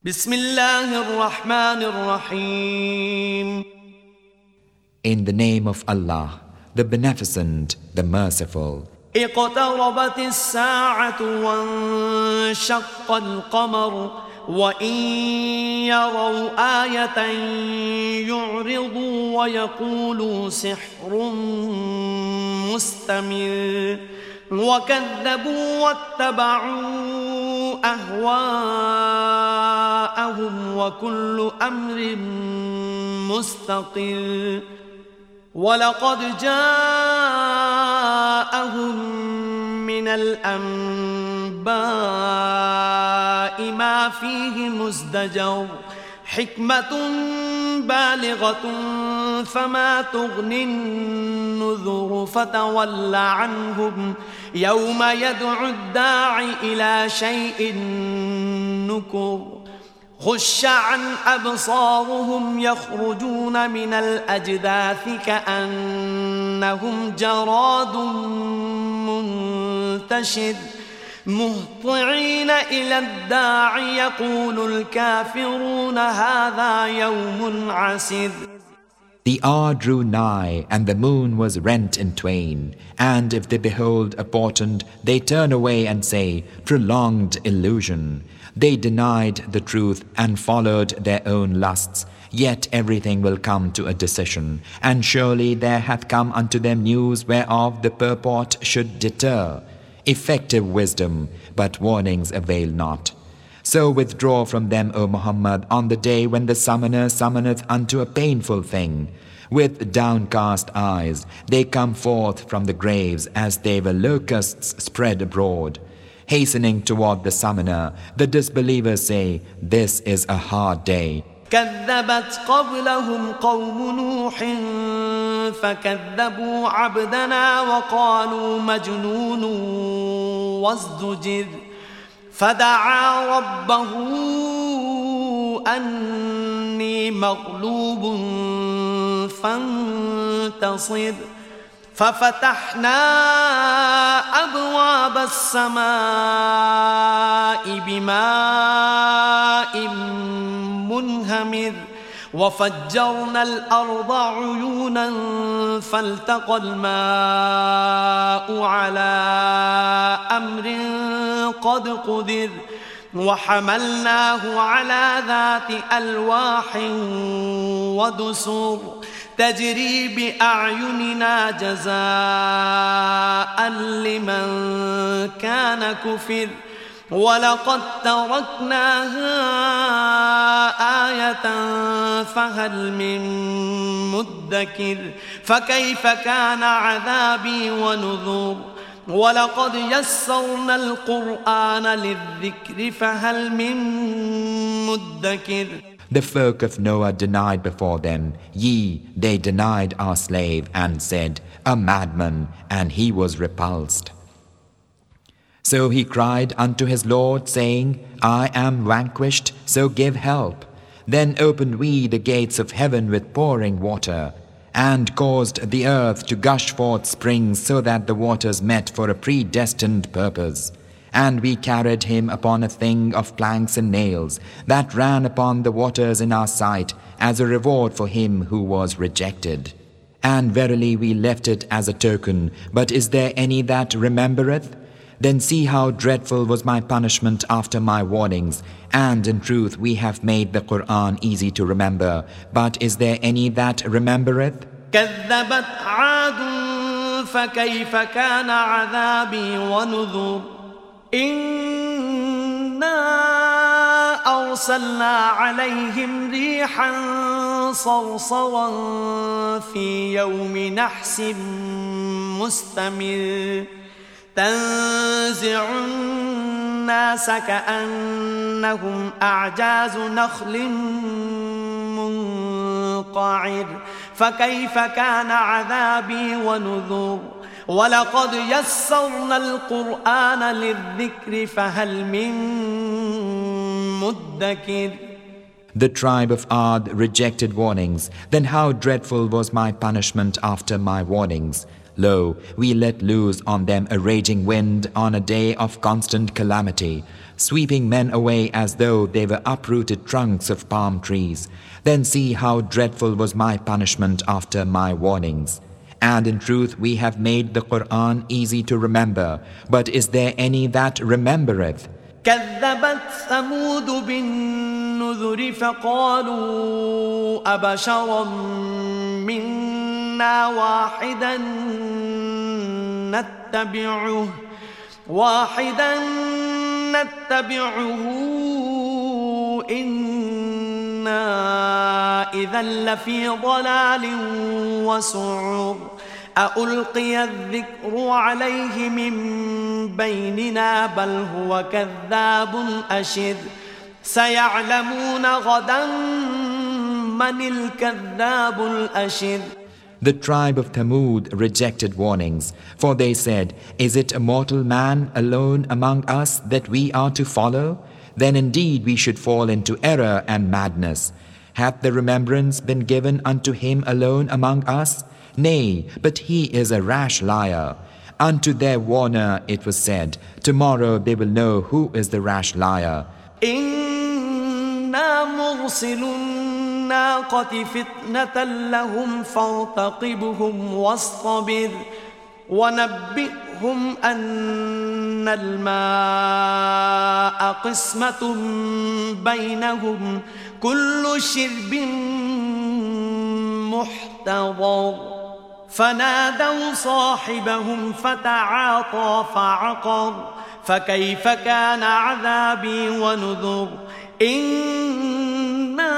بسم الله الرحمن الرحيم. In the name of Allah, the Beneficent, the Merciful. اقتربت الساعة وانشق القمر وإن يروا آية يعرضوا ويقولوا سحر مستمر وكذبوا واتبعوا أهواءهم وكل أمر مستقر ولقد جاءهم من الأنباء ما فيه مزدجر حكمة بالغة فما تغني النذر فتول عنهم يوم يدعو الداعي إلى شيء نكر خش عن أبصارهم يخرجون من الأجداث كأنهم جراد منتشر مهطعين إلى الداعي يقول الكافرون هذا يوم عسر. The hour drew nigh, and the moon was rent in twain. And if they behold a portent, they turn away and say, prolonged illusion. They denied the truth and followed their own lusts. Yet everything will come to a decision. And surely there hath come unto them news whereof the purport should deter. Effective wisdom, but warnings avail not. So withdraw from them, O Muhammad, on the day when the summoner summoneth unto a painful thing. With downcast eyes they come forth from the graves as they were locusts spread abroad. Hastening toward the summoner, the disbelievers say, this is a hard day. كذبت قبلهم قوم نوح فكذبوا عبدنا وقالوا مجنون وازدجر فدعا ربه أني مغلوب فانتصر ففتحنا أبواب السماء بماء منهمر وفجرنا الأرض عيونا فالتقى الماء على أمر قد قدر وحملناه على ذات ألواح ودسر تجري بأعيننا جزاء لمن كان كفر ولقد تركناها آية فهل من مدكر فكيف كان عذابي ونذر ولقد يسرنا القرآن للذكر فهل من مدكر. The folk of Noah denied before them, they denied our slave and said, a madman, and he was repulsed. So he cried unto his Lord, saying, I am vanquished, so give help. Then opened we the gates of heaven with pouring water, and caused the earth to gush forth springs so that the waters met for a predestined purpose. And we carried him upon a thing of planks and nails that ran upon the waters in our sight as a reward for him who was rejected. And verily we left it as a token, but is there any that remembereth? Then see how dreadful was my punishment after my warnings. And in truth we have made the Qur'an easy to remember, but is there any that remembereth? كذبت عاد فكيف كان عذابي ونذر إنا أرسلنا عليهم ريحا صرصرا في يوم نحس مستمر تنزع الناس كأنهم أعجاز نخل منقعر فكيف كان عذابي ونذر ولقد يسرنا القرآن للذكر فهل من مدكر. The tribe of Ad rejected warnings. Then how dreadful was my punishment after my warnings. Lo, we let loose on them a raging wind on a day of constant calamity, sweeping men away as though they were uprooted trunks of palm trees. Then see how dreadful was my punishment after my warnings. And in truth we have made the Qur'an easy to remember, but is there any that remembereth? كذبت ثمود بالنذر فقالوا أبشرا منا واحدا نتبعه إنا إذا لفي ضلال وسعر أألقي الذكر عليه من بيننا بل هو كذاب أشر سيعلمون غدا من الكذاب الأشر. The tribe of Thamud rejected warnings, for they said, Is it a mortal man alone among us that we are to follow? Then indeed we should fall into error and madness. Hath the remembrance been given unto him alone among us? Nay, but he is a rash liar. Unto their warner it was said, Tomorrow they will know who is the rash liar. إنا مرسل الناقة فتنة لهم فارتقبهم واصطبر ونبئهم أن الماء قسمة بينهم كل شرب محتضر فنادوا صاحبهم فتعاطى فعقر فكيف كان عذابي ونذر. إنا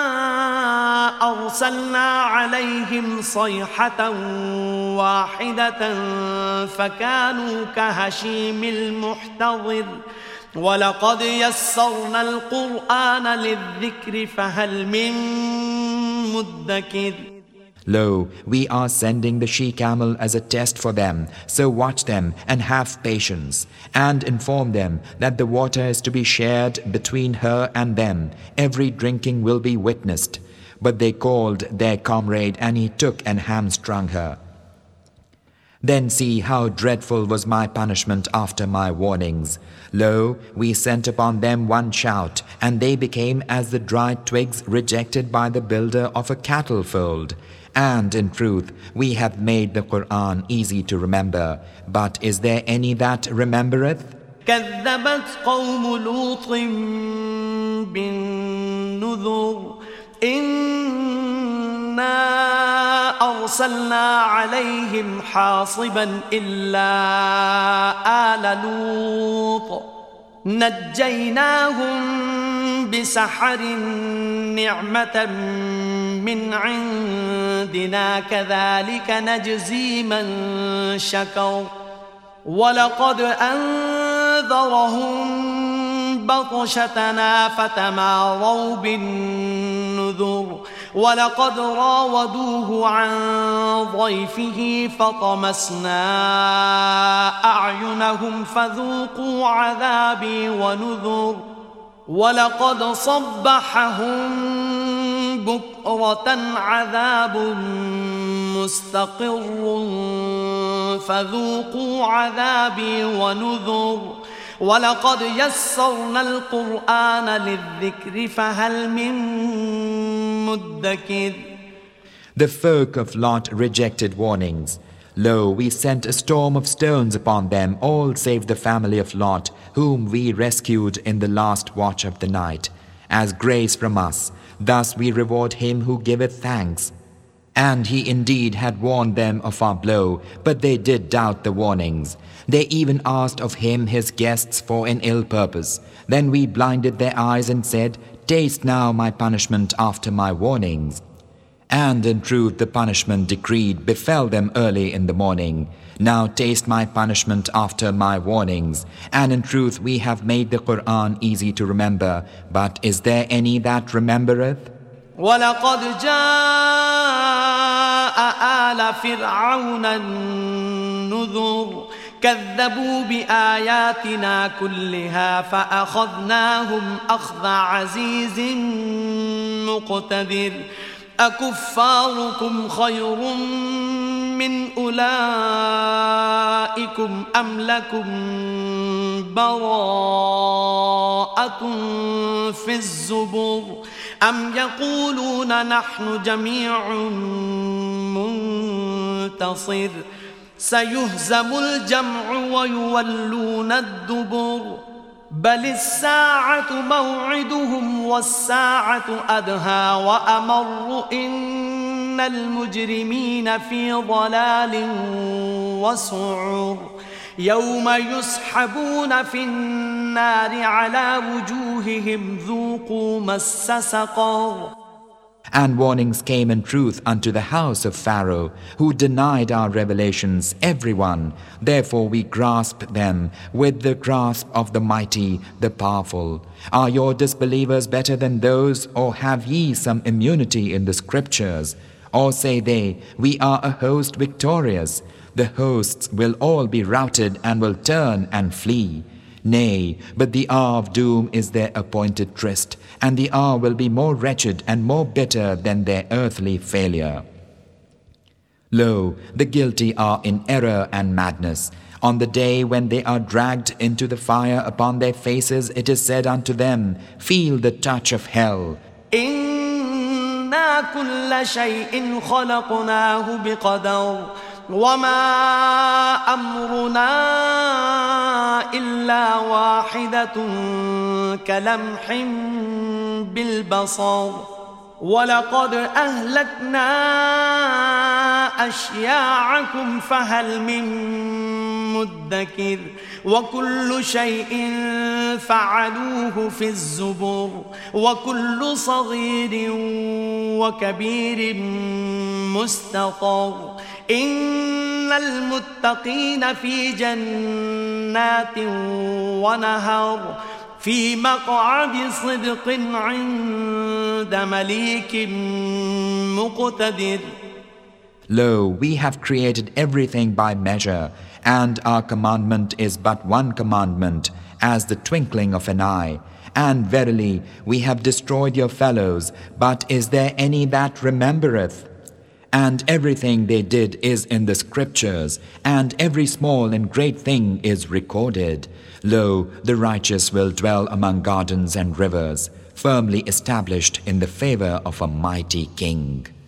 أرسلنا عليهم صيحة واحدة فكانوا كهشيم المحتضر ولقد يسرنا القرآن للذكر فهل من مدكر. Lo, we are sending the she-camel as a test for them, so watch them and have patience, and inform them that the water is to be shared between her and them. Every drinking will be witnessed. But they called their comrade, and he took and hamstrung her. Then see how dreadful was my punishment after my warnings. Lo, we sent upon them one shout, and they became as the dried twigs rejected by the builder of a cattle fold. And in truth, we have made the Qur'an easy to remember. But is there any that remembereth? كذبت قوم لوط بالنذر إنا أرسلنا عليهم حاصبا إلا آل لوط نجيناهم بسحر نعمة من عندنا كذلك نجزي من شكر ولقد أنذرهم بطشتنا فتماروا بالنذر ولقد راودوه عن ضيفه فطمسنا أعينهم فذوقوا عذابي ونذر ولقد صبحهم بكرة عذاب مستقر فذوقوا عذابي ونذر ولقد يسرنا القرآن للذكر فهل من مدكر. The folk of Lot rejected warnings. Lo, we sent a storm of stones upon them, all save the family of Lot, whom we rescued in the last watch of the night, as grace from us. Thus we reward him who giveth thanks. And he indeed had warned them of our blow, but they did doubt the warnings. They even asked of him his guests for an ill purpose. Then we blinded their eyes and said, Taste now my punishment after my warnings. And in truth the punishment decreed befell them early in the morning. Now taste my punishment after my warnings. And in truth we have made the Qur'an easy to remember. But is there any that remembereth? وَلَقَدْ جَاءَ آلَ فِرْعَوْنَ النُّذُرُ كذبوا بآياتنا كلها فأخذناهم أخذ عزيز مقتدر أكفاركم خير من أولئكم أم لكم براءة في الزبر أم يقولون نحن جميع منتصر سيهزم الجمع ويولون الدبر بل الساعة موعدهم والساعة أدهى وأمر إن المجرمين في ضلال وسعر يوم يسحبون في النار على وجوههم ذوقوا مس سقر. And warnings came in truth unto the house of Pharaoh, who denied our revelations, everyone. Therefore we grasped them with the grasp of the mighty, the powerful. Are your disbelievers better than those, or have ye some immunity in the scriptures? Or say they, we are a host victorious. The hosts will all be routed and will turn and flee. Nay, but the hour of doom is their appointed tryst, and the hour will be more wretched and more bitter than their earthly failure. Lo, the guilty are in error and madness. On the day when they are dragged into the fire upon their faces, it is said unto them, feel the touch of hell. إِنَّا كُلَّ شَيْءٍ خَلَقْنَاهُ بِقَدَرٍ وما أمرنا إلا واحدة كلمح بالبصر ولقد أهلكنا أشياعكم فهل من مدكر وكل شيء فعلوه في الزبر وكل صغير وكبير مستطر إن المتقين في جنات ونهر في مقعد صدق عند مليك مقتدر. Lo, we have created everything by measure, and our commandment is but one commandment, as the twinkling of an eye. And verily, we have destroyed your fellows, but is there any that remembereth? And everything they did is in the scriptures, and every small and great thing is recorded. Lo, the righteous will dwell among gardens and rivers, firmly established in the favor of a mighty king.